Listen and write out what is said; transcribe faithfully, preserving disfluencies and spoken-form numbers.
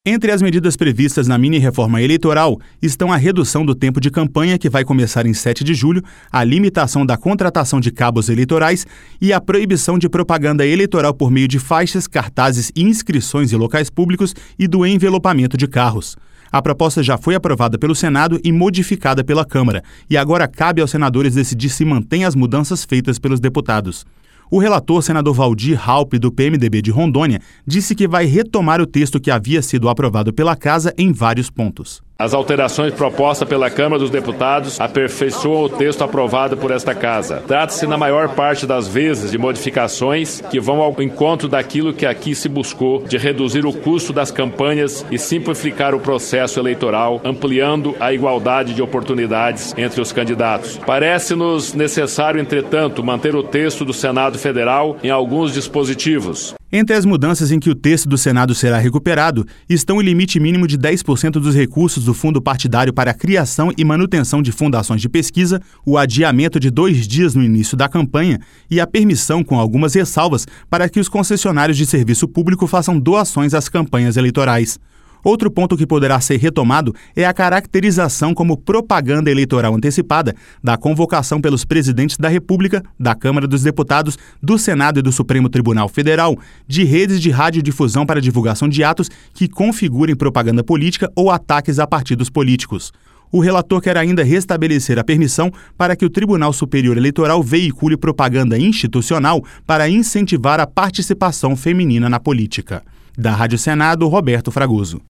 Entre as medidas previstas na mini-reforma eleitoral estão a redução do tempo de campanha, que vai começar em sete de julho, a limitação da contratação de cabos eleitorais e a proibição de propaganda eleitoral por meio de faixas, cartazes e inscrições em locais públicos e do envelopamento de carros. A proposta já foi aprovada pelo Senado e modificada pela Câmara, e agora cabe aos senadores decidir se mantém as mudanças feitas pelos deputados. O relator, senador Valdir Raupp, do P M D B de Rondônia, disse que vai retomar o texto que havia sido aprovado pela Casa em vários pontos. As alterações propostas pela Câmara dos Deputados aperfeiçoam o texto aprovado por esta Casa. Trata-se, na maior parte das vezes, de modificações que vão ao encontro daquilo que aqui se buscou, de reduzir o custo das campanhas e simplificar o processo eleitoral, ampliando a igualdade de oportunidades entre os candidatos. Parece-nos necessário, entretanto, manter o texto do Senado Federal em alguns dispositivos. Entre as mudanças em que o texto do Senado será recuperado estão o limite mínimo de dez por cento dos recursos do fundo partidário para a criação e manutenção de fundações de pesquisa, o adiamento de dois dias no início da campanha e a permissão, com algumas ressalvas, para que os concessionários de serviço público façam doações às campanhas eleitorais. Outro ponto que poderá ser retomado é a caracterização como propaganda eleitoral antecipada da convocação pelos presidentes da República, da Câmara dos Deputados, do Senado e do Supremo Tribunal Federal, de redes de radiodifusão para divulgação de atos que configurem propaganda política ou ataques a partidos políticos. O relator quer ainda restabelecer a permissão para que o Tribunal Superior Eleitoral veicule propaganda institucional para incentivar a participação feminina na política. Da Rádio Senado, Roberto Fragoso.